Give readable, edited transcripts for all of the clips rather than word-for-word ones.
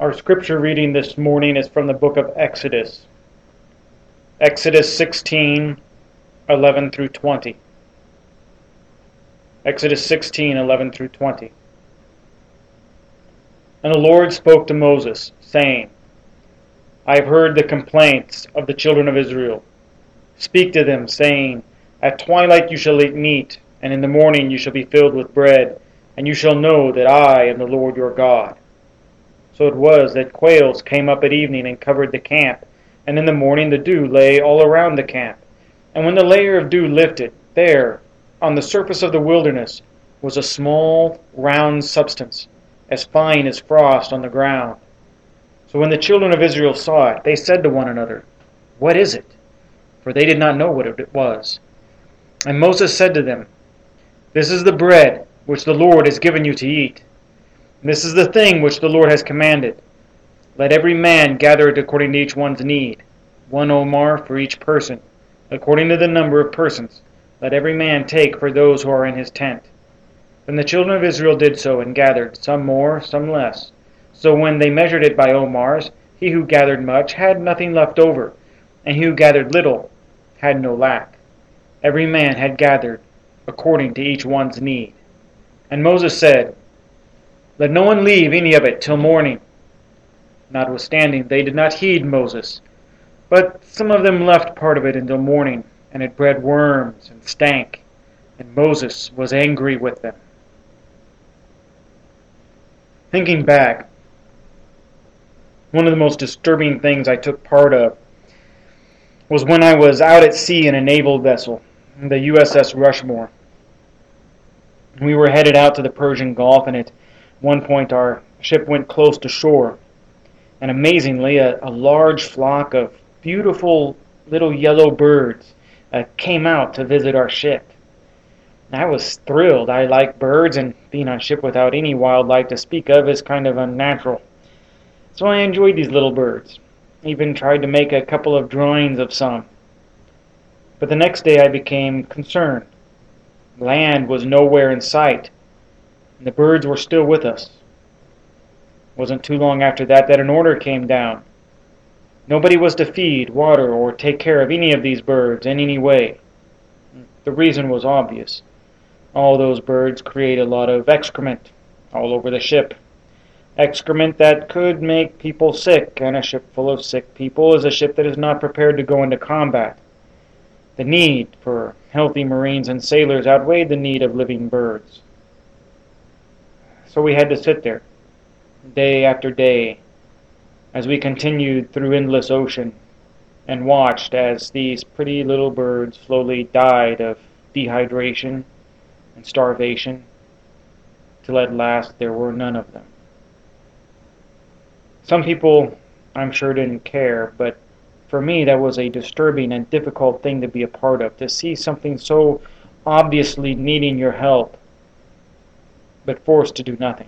Our scripture reading this morning is from the book of Exodus. Exodus 16:11 through 20. Exodus 16:11 through 20. And the Lord spoke to Moses, saying, I have heard the complaints of the children of Israel. Speak to them, saying, At twilight you shall eat meat, and in the morning you shall be filled with bread, and you shall know that I am the Lord your God. So it was that quails came up at evening and covered the camp, and in the morning the dew lay all around the camp. And when the layer of dew lifted, there, on the surface of the wilderness, was a small, round substance, as fine as frost on the ground. So when the children of Israel saw it, they said to one another, What is it? For they did not know what it was. And Moses said to them, This is the bread which the Lord has given you to eat. This is the thing which the Lord has commanded. Let every man gather it according to each one's need, 1 omer for each person, according to the number of persons. Let every man take for those who are in his tent. Then the children of Israel did so and gathered, some more, some less. So when they measured it by omers, he who gathered much had nothing left over, and he who gathered little had no lack. Every man had gathered according to each one's need. And Moses said, Let no one leave any of it till morning. Notwithstanding, they did not heed Moses, but some of them left part of it until morning, and it bred worms and stank, and Moses was angry with them. Thinking back, one of the most disturbing things I took part of was when I was out at sea in a naval vessel, the USS Rushmore. We were headed out to the Persian Gulf, and at one point our ship went close to shore. And amazingly, a large flock of beautiful little yellow birds came out to visit our ship. I was thrilled. I like birds, and being on ship without any wildlife to speak of is kind of unnatural. So I enjoyed these little birds. Even tried to make a couple of drawings of some. But the next day I became concerned. Land was nowhere in sight, and the birds were still with us. It wasn't too long after that an order came down. Nobody was to feed, water, or take care of any of these birds in any way. The reason was obvious. All those birds create a lot of excrement all over the ship. Excrement that could make people sick, and a ship full of sick people is a ship that is not prepared to go into combat. The need for healthy Marines and sailors outweighed the need of living birds. So we had to sit there, day after day, as we continued through endless ocean, and watched as these pretty little birds slowly died of dehydration and starvation, till at last there were none of them. Some people, I'm sure, didn't care, but for me that was a disturbing and difficult thing to be a part of, to see something so obviously needing your help, but forced to do nothing.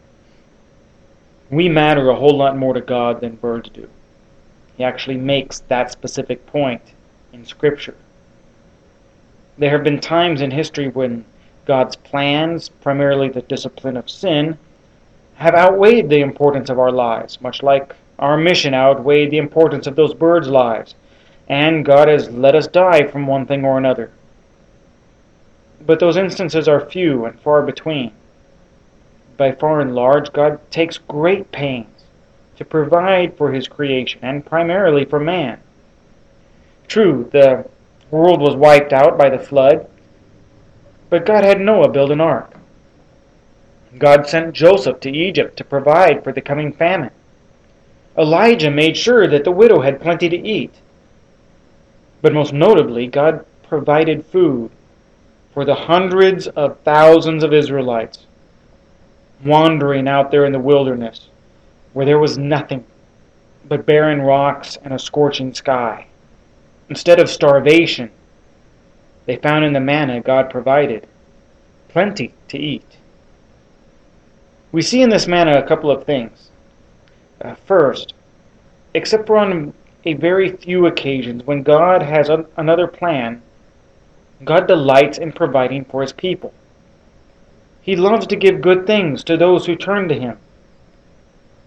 We matter a whole lot more to God than birds do. He actually makes that specific point in Scripture. There have been times in history when God's plans, primarily the discipline of sin, have outweighed the importance of our lives, much like our mission outweighed the importance of those birds' lives, and God has let us die from one thing or another. But those instances are few and far between. By far and large, God takes great pains to provide for His creation, and primarily for man. True, the world was wiped out by the flood, but God had Noah build an ark. God sent Joseph to Egypt to provide for the coming famine. Elijah made sure that the widow had plenty to eat. But most notably, God provided food for the hundreds of thousands of Israelites wandering out there in the wilderness, where there was nothing but barren rocks and a scorching sky. Instead of starvation, they found in the manna God provided plenty to eat. We see in this manna a couple of things. First, except for on a very few occasions when God has another plan, God delights in providing for His people. He loves to give good things to those who turn to Him.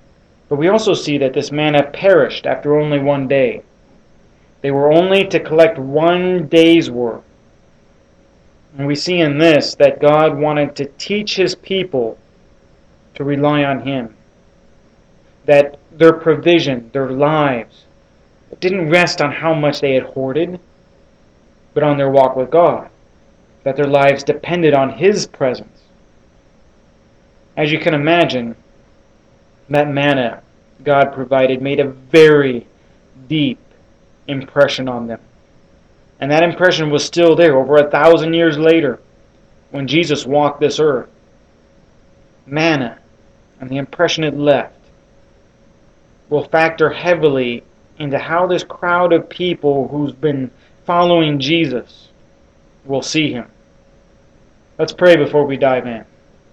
But we also see that this manna perished after only one day. They were only to collect one day's work. And we see in this that God wanted to teach His people to rely on Him. That their provision, their lives, didn't rest on how much they had hoarded, but on their walk with God. That their lives depended on His presence. As you can imagine, that manna God provided made a very deep impression on them. And that impression was still there over 1,000 years later when Jesus walked this earth. Manna and the impression it left will factor heavily into how this crowd of people who's been following Jesus will see Him. Let's pray before we dive in.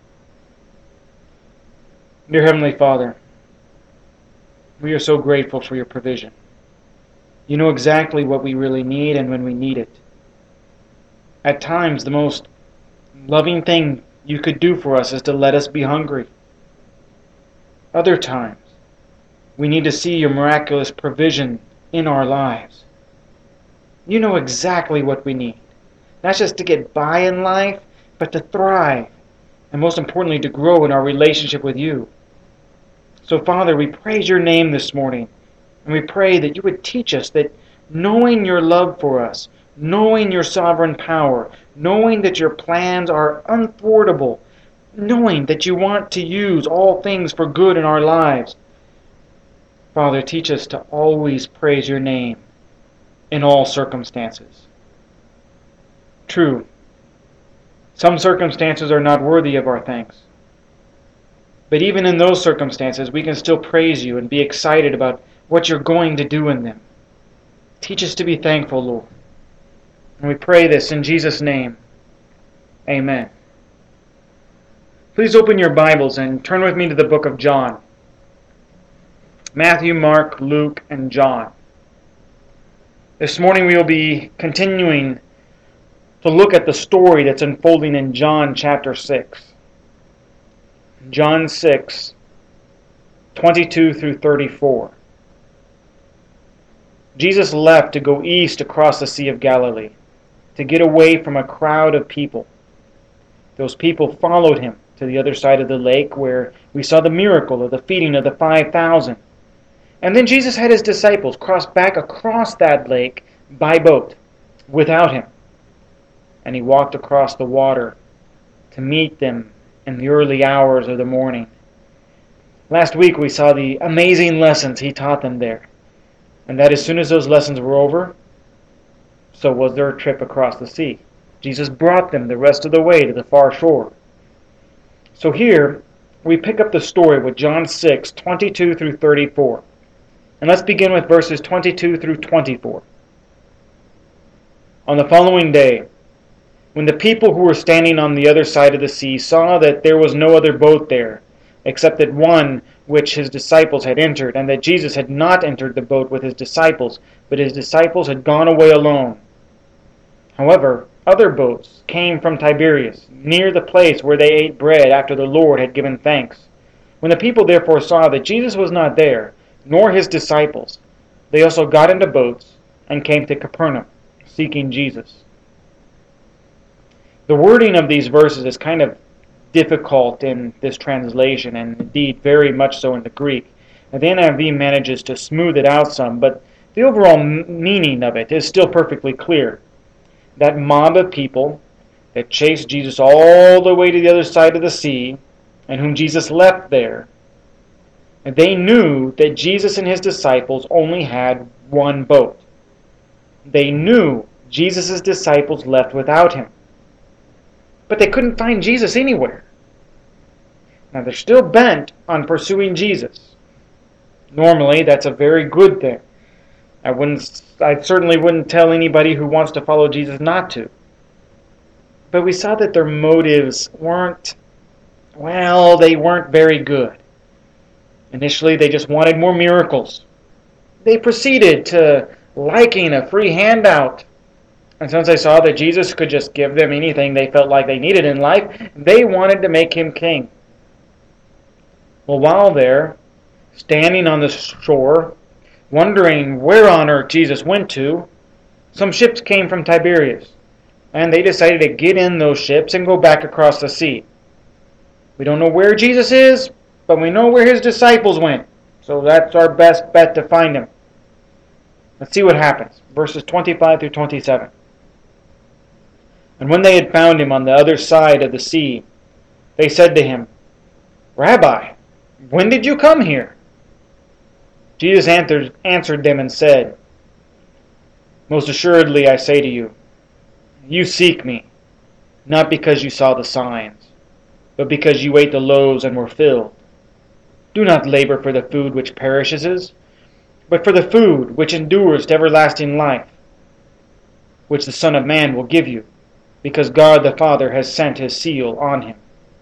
Dear Heavenly Father, we are so grateful for Your provision. You know exactly what we really need and when we need it. At times, the most loving thing You could do for us is to let us be hungry. Other times, we need to see Your miraculous provision in our lives. You know exactly what we need. Not just to get by in life, but to thrive. And most importantly, to grow in our relationship with You. So, Father, we praise Your name this morning. And we pray that You would teach us that knowing Your love for us, knowing Your sovereign power, knowing that Your plans are unthwartable, knowing that You want to use all things for good in our lives. Father, teach us to always praise Your name in all circumstances. True, some circumstances are not worthy of our thanks. But even in those circumstances, we can still praise You and be excited about what You're going to do in them. Teach us to be thankful, Lord. And we pray this in Jesus' name. Amen. Please open your Bibles and turn with me to the book of John. Matthew, Mark, Luke, and John. This morning we will be continuing to look at the story that's unfolding in John chapter 6. John 6, 22 through 34. Jesus left to go east across the Sea of Galilee, to get away from a crowd of people. Those people followed Him to the other side of the lake where we saw the miracle of the feeding of the 5,000. And then Jesus had His disciples cross back across that lake by boat without Him. And He walked across the water to meet them in the early hours of the morning. Last week we saw the amazing lessons He taught them there. And that as soon as those lessons were over, so was their trip across the sea. Jesus brought them the rest of the way to the far shore. So here we pick up the story with John 6, 22 through 34. And let's begin with verses 22 through 24. On the following day, when the people who were standing on the other side of the sea saw that there was no other boat there, except that one which His disciples had entered, and that Jesus had not entered the boat with His disciples, but His disciples had gone away alone. However, other boats came from Tiberias, near the place where they ate bread after the Lord had given thanks. When the people therefore saw that Jesus was not there, nor His disciples, they also got into boats and came to Capernaum, seeking Jesus. The wording of these verses is kind of difficult in this translation, and indeed very much so in the Greek. Now, the NIV manages to smooth it out some, but the overall meaning of it is still perfectly clear. That mob of people that chased Jesus all the way to the other side of the sea, and whom Jesus left there, they knew that Jesus and His disciples only had one boat. They knew Jesus' disciples left without Him. But they couldn't find Jesus anywhere. Now they're still bent on pursuing Jesus. Normally, that's a very good thing. I certainly wouldn't tell anybody who wants to follow Jesus not to. But we saw that their motives weren't very good. Initially, they just wanted more miracles. They proceeded to liking a free handout. And since they saw that Jesus could just give them anything they felt like they needed in life, they wanted to make Him king. Well, while there, Standing on the shore, wondering where on earth Jesus went to, some ships came from Tiberias, and they decided to get in those ships and go back across the sea. We don't know where Jesus is, but we know where his disciples went, so that's our best bet to find him. Let's see what happens. Verses 25 through 27. And when they had found him on the other side of the sea, they said to him, Rabbi, when did you come here? Jesus answered them and said, Most assuredly I say to you, you seek me, not because you saw the signs, but because you ate the loaves and were filled. Do not labor for the food which perishes, but for the food which endures to everlasting life, which the Son of Man will give you, because God the Father has sent his seal on him.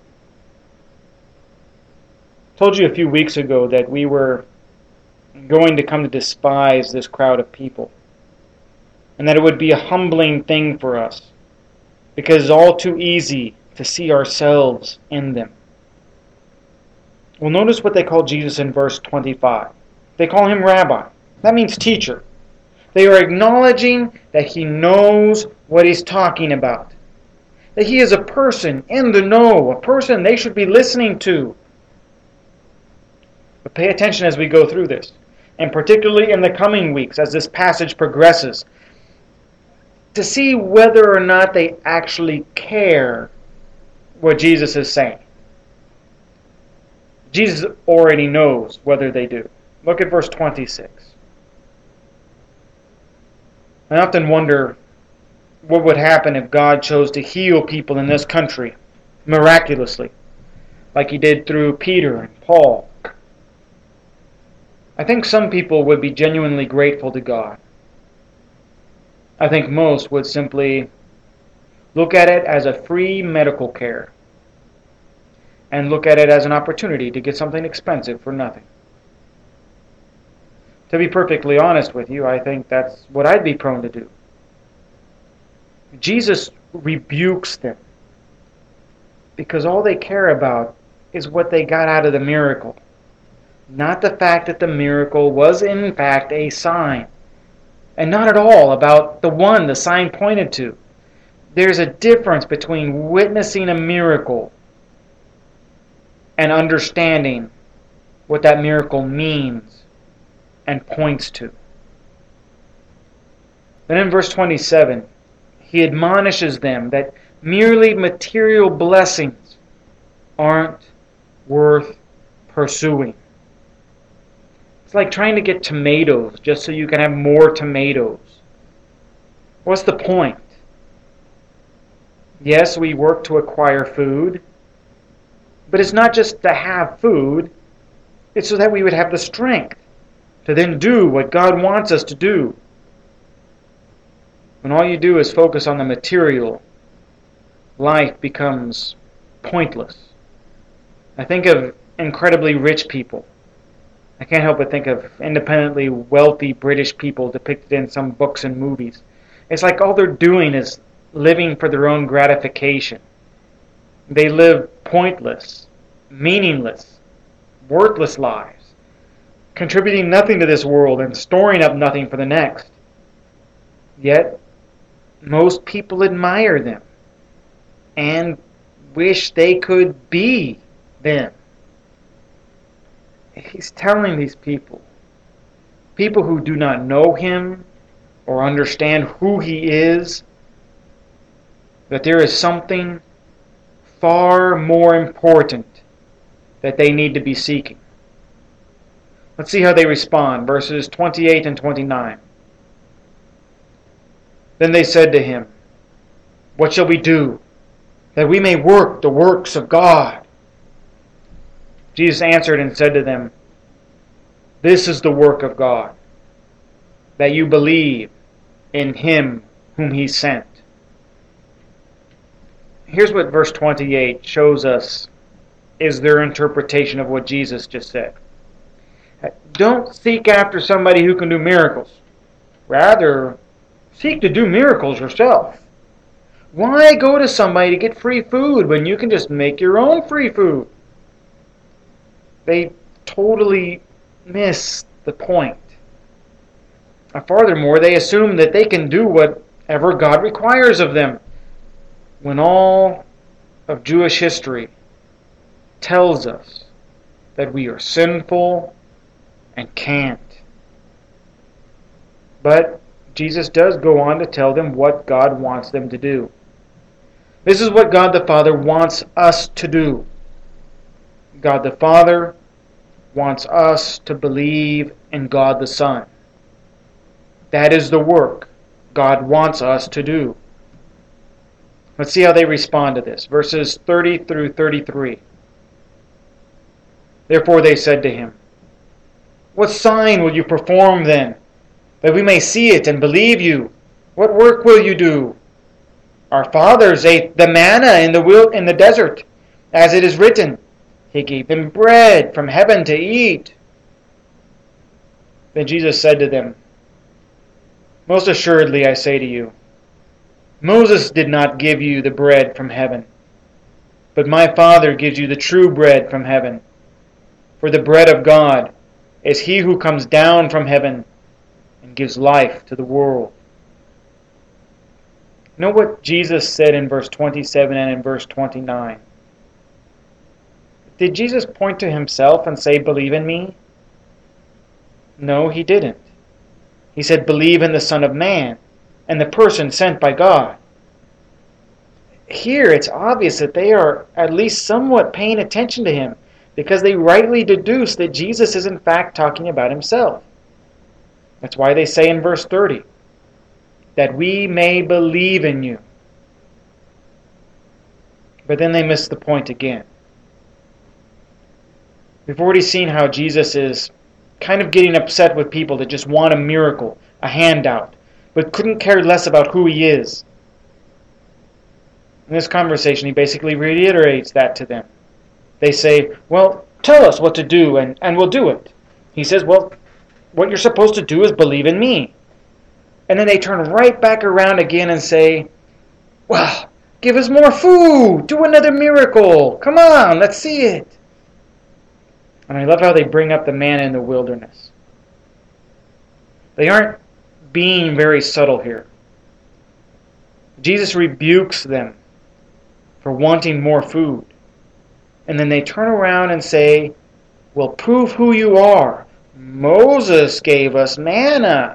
I told you a few weeks ago that we were going to come to despise this crowd of people, and that it would be a humbling thing for us, because it's all too easy to see ourselves in them. Well, notice what they call Jesus in verse 25. They call him Rabbi. That means teacher. They are acknowledging that he knows what he's talking about, that he is a person in the know, a person they should be listening to. But pay attention as we go through this, and particularly in the coming weeks as this passage progresses, to see whether or not they actually care what Jesus is saying. Jesus already knows whether they do. Look at verse 26. I often wonder what would happen if God chose to heal people in this country miraculously, like he did through Peter and Paul. I think some people would be genuinely grateful to God. I think most would simply look at it as a free medical care and look at it as an opportunity to get something expensive for nothing. To be perfectly honest with you, I think that's what I'd be prone to do. Jesus rebukes them because all they care about is what they got out of the miracle, not the fact that the miracle was in fact a sign, and not at all about the one the sign pointed to. There's a difference between witnessing a miracle and understanding what that miracle means and points to. Then in verse 27, he admonishes them that merely material blessings aren't worth pursuing. It's like trying to get tomatoes just so you can have more tomatoes. What's the point? Yes, we work to acquire food, but it's not just to have food, it's so that we would have the strength to then do what God wants us to do. When all you do is focus on the material, life becomes pointless. I think of incredibly rich people. I can't help but think of independently wealthy British people depicted in some books and movies. It's like all they're doing is living for their own gratification. They live pointless, meaningless, worthless lives, contributing nothing to this world and storing up nothing for the next. Yet, most people admire them and wish they could be them. He's telling these people who do not know him or understand who he is, that there is something far more important that they need to be seeking. Let's see how they respond. Verses 28 and 29. Then they said to him, "What shall we do, that we may work the works of God?" Jesus answered and said to them, "This is the work of God, that you believe in him whom he sent." Here's what verse 28 shows us is their interpretation of what Jesus just said. Don't seek after somebody who can do miracles. Rather, seek to do miracles yourself. Why go to somebody to get free food when you can just make your own free food? They totally miss the point. Furthermore, they assume that they can do whatever God requires of them, when all of Jewish history tells us that we are sinful and can't. But Jesus does go on to tell them what God wants them to do. This is what God the Father wants us to do. God the Father wants us to believe in God the Son. That is the work God wants us to do. Let's see how they respond to this. Verses 30 through 33. Therefore they said to him, "What sign will you perform then, that we may see it and believe you? What work will you do? Our fathers ate the manna in the desert, as it is written, He gave them bread from heaven to eat." Then Jesus said to them, "Most assuredly I say to you, Moses did not give you the bread from heaven, but my Father gives you the true bread from heaven. For the bread of God is he who comes down from heaven and gives life to the world." Know what Jesus said in verse 27 and in verse 29. Did Jesus point to himself and say, "Believe in me"? No, he didn't. He said, "Believe in the Son of Man and the person sent by God." Here it's obvious that they are at least somewhat paying attention to him, because they rightly deduce that Jesus is in fact talking about himself. That's why they say in verse 30, "that we may believe in you." But then they miss the point again. We've already seen how Jesus is kind of getting upset with people that just want a miracle, a handout, but couldn't care less about who he is. In this conversation, he basically reiterates that to them. They say, "Well, tell us what to do and we'll do it." He says, "Well, what you're supposed to do is believe in me." And then they turn right back around again and say, "Well, give us more food. Do another miracle. Come on, let's see it." And I love how they bring up the manna in the wilderness. They aren't being very subtle here. Jesus rebukes them for wanting more food. And then they turn around and say, "Well, prove who you are. Moses gave us manna."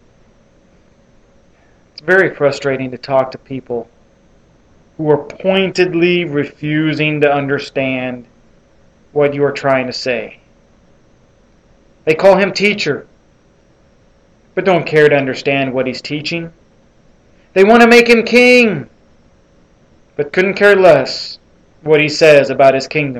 It's very frustrating to talk to people who are pointedly refusing to understand what you are trying to say. They call him teacher, but don't care to understand what he's teaching. They want to make him king, but couldn't care less what he says about his kingdom.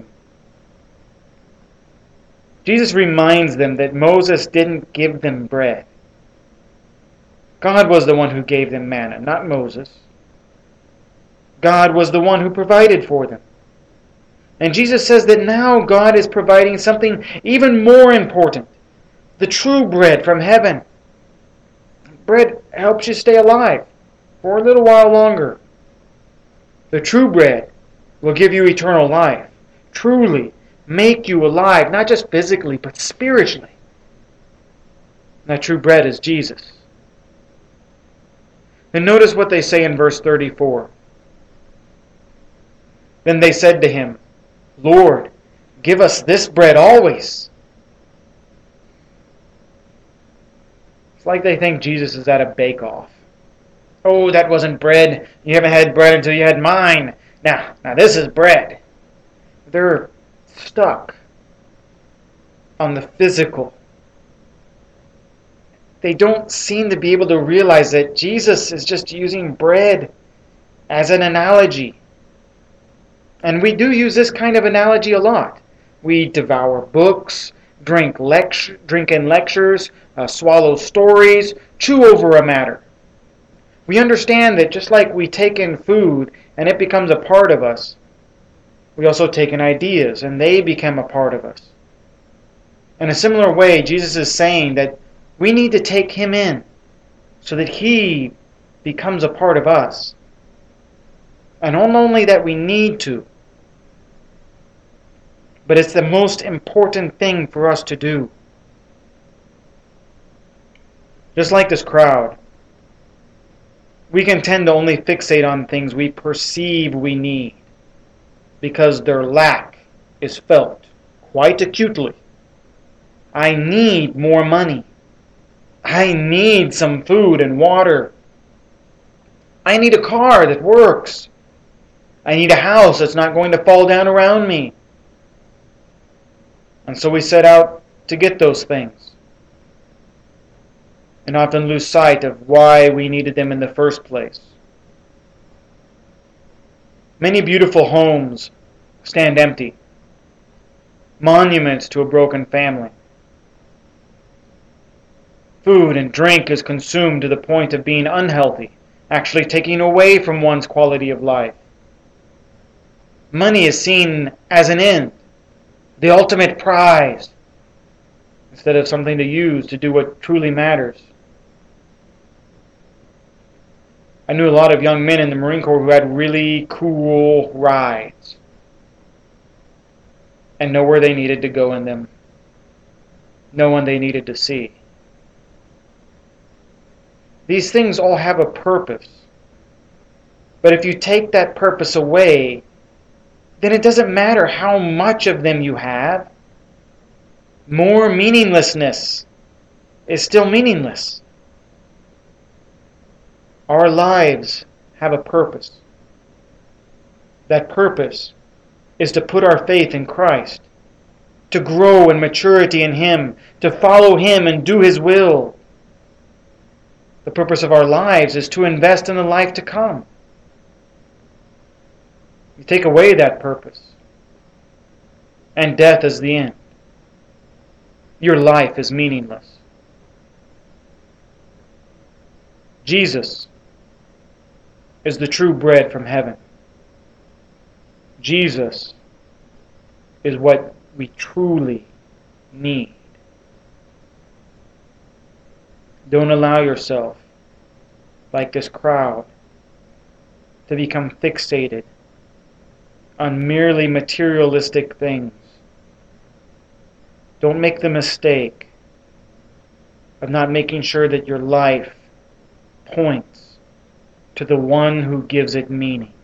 Jesus reminds them that Moses didn't give them bread. God was the one who gave them manna, not Moses. God was the one who provided for them. And Jesus says that now God is providing something even more important, the true bread from heaven. Bread helps you stay alive for a little while longer. The true bread will give you eternal life, truly make you alive, not just physically, but spiritually. And that true bread is Jesus. And notice what they say in verse 34. Then they said to him, "Lord, give us this bread always." It's like they think Jesus is at a bake-off. "Oh, that wasn't bread. You haven't had bread until you had mine. Now this is bread." They're stuck on the physical. They don't seem to be able to realize that Jesus is just using bread as an analogy. And we do use this kind of analogy a lot. We devour books, drink in lectures, swallow stories, chew over a matter. We understand that just like we take in food and it becomes a part of us, we also take in ideas and they become a part of us. In a similar way, Jesus is saying that we need to take him in so that he becomes a part of us. And not only that we need to, but it's the most important thing for us to do. Just like this crowd, we can tend to only fixate on things we perceive we need because their lack is felt quite acutely. I need more money. I need some food and water. I need a car that works. I need a house that's not going to fall down around me. And so we set out to get those things, and often lose sight of why we needed them in the first place. Many beautiful homes stand empty, monuments to a broken family. Food and drink is consumed to the point of being unhealthy, actually taking away from one's quality of life. Money is seen as an end, the ultimate prize, instead of something to use to do what truly matters. I knew a lot of young men in the Marine Corps who had really cool rides and know where they needed to go in them, no one they needed to see. These things all have a purpose. But if you take that purpose away, then it doesn't matter how much of them you have. More meaninglessness is still meaningless. Our lives have a purpose. That purpose is to put our faith in Christ, to grow in maturity in Him, to follow Him and do His will. The purpose of our lives is to invest in the life to come. You take away that purpose, and death is the end. Your life is meaningless. Jesus is the true bread from heaven. Jesus is what we truly need. Don't allow yourself, like this crowd, to become fixated on merely materialistic things. Don't make the mistake of not making sure that your life points to the one who gives it meaning.